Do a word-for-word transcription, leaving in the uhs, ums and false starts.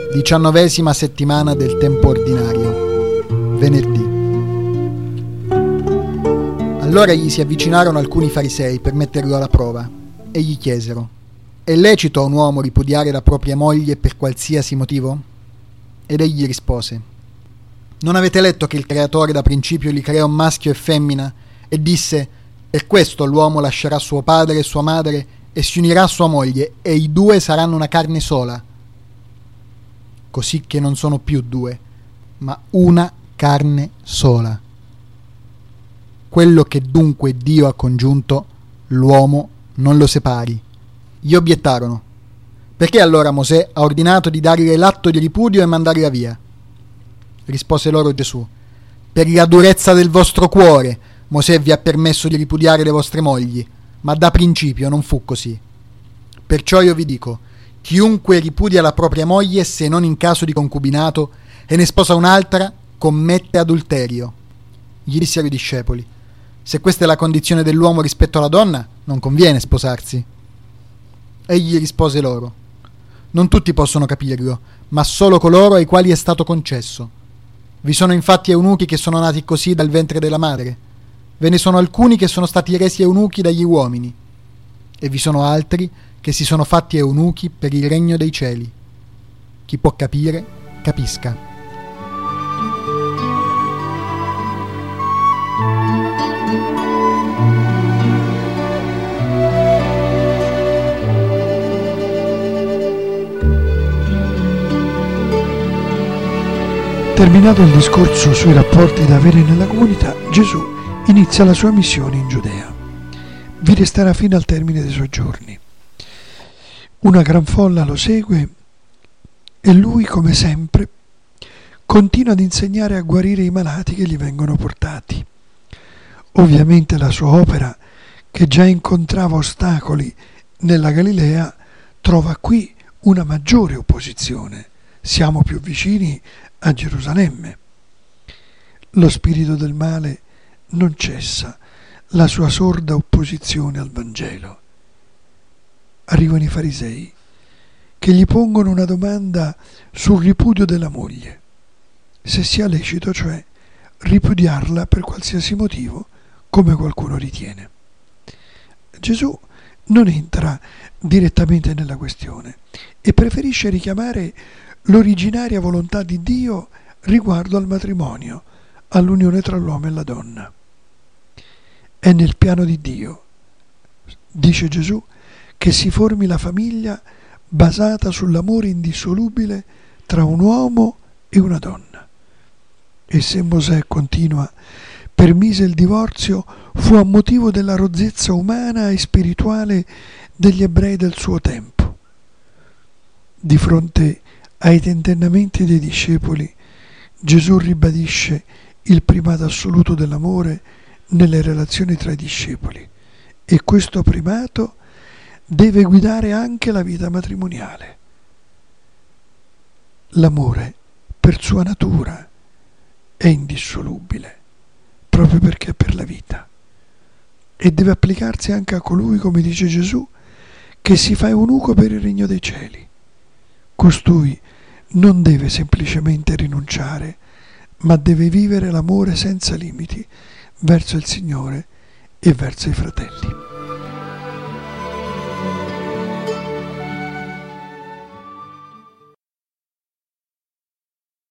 Diciannovesima settimana del tempo ordinario. Venerdì. Allora gli si avvicinarono alcuni farisei per metterlo alla prova e gli chiesero: è lecito a un uomo ripudiare la propria moglie per qualsiasi motivo? Ed egli rispose: non avete letto che il Creatore da principio li creò maschio e femmina e disse: per questo l'uomo lascerà suo padre e sua madre e si unirà a sua moglie e i due saranno una carne sola? Così che non sono più due, ma una carne sola. Quello che dunque Dio ha congiunto, l'uomo non lo separi. Gli obiettarono: perché allora Mosè ha ordinato di darle l'atto di ripudio e mandarla via? Rispose loro Gesù: per la durezza del vostro cuore Mosè vi ha permesso di ripudiare le vostre mogli, ma da principio non fu così. Perciò io vi dico: chiunque ripudia la propria moglie, se non in caso di concubinato, e ne sposa un'altra, commette adulterio. Gli dissero i discepoli: se questa è la condizione dell'uomo rispetto alla donna, non conviene sposarsi. Egli rispose loro: non tutti possono capirlo, ma solo coloro ai quali è stato concesso. Vi sono infatti eunuchi che sono nati così dal ventre della madre. Ve ne sono alcuni che sono stati resi eunuchi dagli uomini, e vi sono altri che si sono fatti eunuchi per il regno dei cieli. Chi può capire, capisca. Terminato il discorso sui rapporti da avere nella comunità, Gesù inizia la sua missione in Giudea. Vi resterà fino al termine dei suoi giorni. Una gran folla lo segue e lui, come sempre, continua ad insegnare a guarire i malati che gli vengono portati. Ovviamente la sua opera, che già incontrava ostacoli nella Galilea, trova qui una maggiore opposizione. Siamo più vicini a Gerusalemme. Lo spirito del male non cessa la sua sorda opposizione al Vangelo. Arrivano i farisei che gli pongono una domanda sul ripudio della moglie, se sia lecito, cioè, ripudiarla per qualsiasi motivo, come qualcuno ritiene. Gesù non entra direttamente nella questione e preferisce richiamare l'originaria volontà di Dio riguardo al matrimonio, all'unione tra l'uomo e la donna. È nel piano di Dio, dice Gesù, che si formi la famiglia basata sull'amore indissolubile tra un uomo e una donna. E se Mosè, continua, permise il divorzio, fu a motivo della rozzezza umana e spirituale degli ebrei del suo tempo. Di fronte ai tentennamenti dei discepoli, Gesù ribadisce il primato assoluto dell'amore nelle relazioni tra i discepoli, e questo primato deve guidare anche la vita matrimoniale. L'amore, per sua natura, è indissolubile, proprio perché è per la vita, e deve applicarsi anche a colui, come dice Gesù, che si fa eunuco per il regno dei cieli. Costui non deve semplicemente rinunciare, ma deve vivere l'amore senza limiti verso il Signore e verso i fratelli.